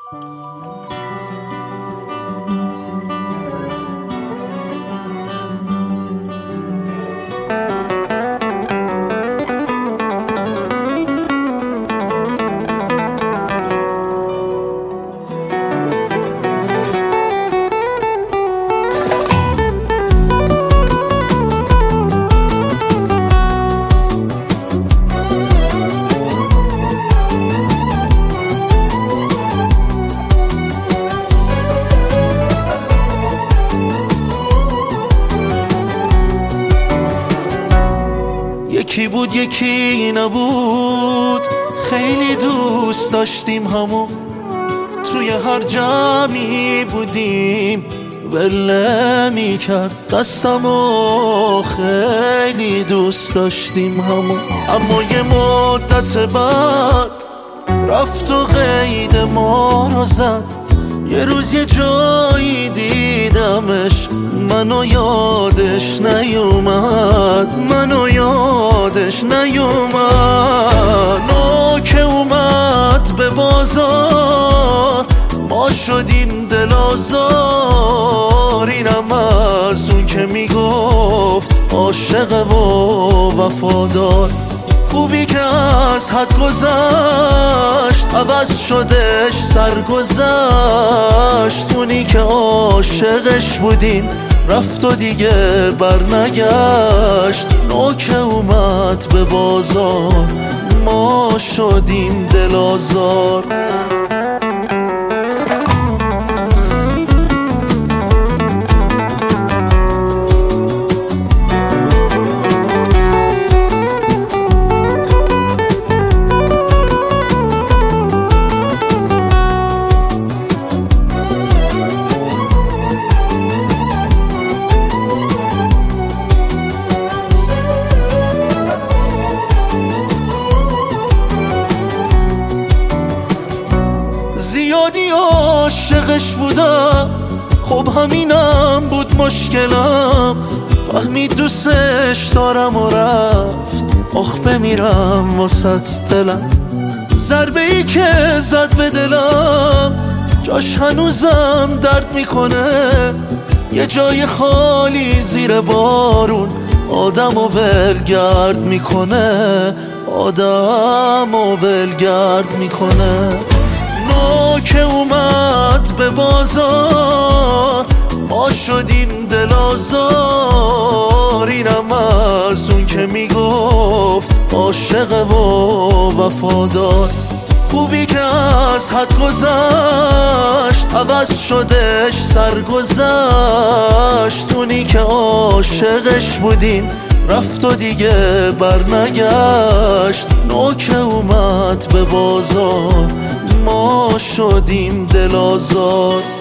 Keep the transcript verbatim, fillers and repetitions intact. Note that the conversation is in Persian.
یکی بود یکی نبود، خیلی دوست داشتیم همو، توی هر جمعی بودیم بله می کرد دستمو، خیلی دوست داشتیم همو. اما یه مدت بعد رفت و قید ما رو زد، یه روز یه جایی دیدمش، منو یادش نیومد، منو یادش نیومد. نو که اومد به بازار ما شدیم دل آزار، اینم از اون که میگفت عاشق و وفادار. خوبی که از حد گذشت عوض شدش سرگذشت، اونی که عاشقش بودیم رفت و دیگه برنگشت. نو که اومد به بازار ما شدیم دل آزار. زیادی عاشقش بودم، خب همینم بود مشکلم، فهمید دوستش دارم و رفت، آخ بمیرم واسط دلم. ضربه ای که زد به دلم جاش هنوزم درد میکنه، یه جای خالی زیر بارون آدم و ولگرد میکنه، آدم و ولگرد میکنه. نو که اومد به بازار ما شدیم دل آزار، اینم از اون که میگفت عاشق و وفادار. خوبی که از حد گذشت عوض شدش سرگذشت، اونی که عاشقش بودیم رفت و دیگه برنگشت. نو که اومد به بازار ما شدیم دل آزار.